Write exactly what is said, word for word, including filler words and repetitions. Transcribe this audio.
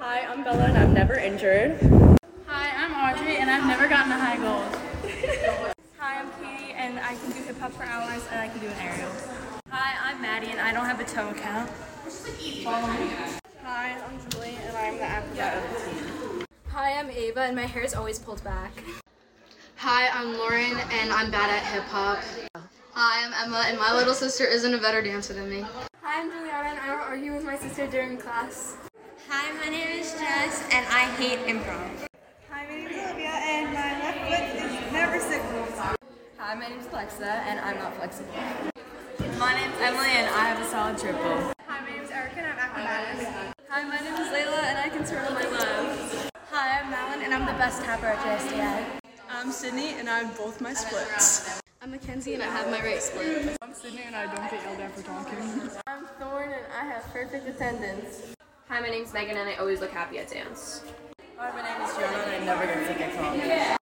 Hi, I'm Bella and I'm never injured. Hi, I'm Audrey and I've never gotten a high gold. Hi, I'm Katie and I can do hip hop for hours and I can do an aerial. Hi, I'm Maddie and I don't have a toe count. Hi, I'm Julie and I'm the acrobat of the team. Hi, I'm Ava and my hair is always pulled back. Hi, I'm Lauren and I'm bad at hip hop. Hi, I'm Emma and my little sister isn't a better dancer than me. Hi, I'm Juliana and I don't argue with my sister during class. Hi, my name is Jess and I hate improv. Hi, my name is Olivia and my left foot is never signaled. Hi, my name is Alexa and I'm not flexible. My name's Emily and I have a solid triple. Hi, my name is Erica and I'm acrobatics. Hi, my name is Layla and I can twirl my legs. Hi, I'm Malin and I'm the best tapper at J S D I. I'm Sydney and I have both my splits. I'm Mackenzie and I have my right split. I'm Sydney and I don't get yelled at for talking. I'm Thorn and I have perfect attendance. Hi, my name's Megan and I always look happy at dance. Hi, my name is Gianna and I never get sick at college.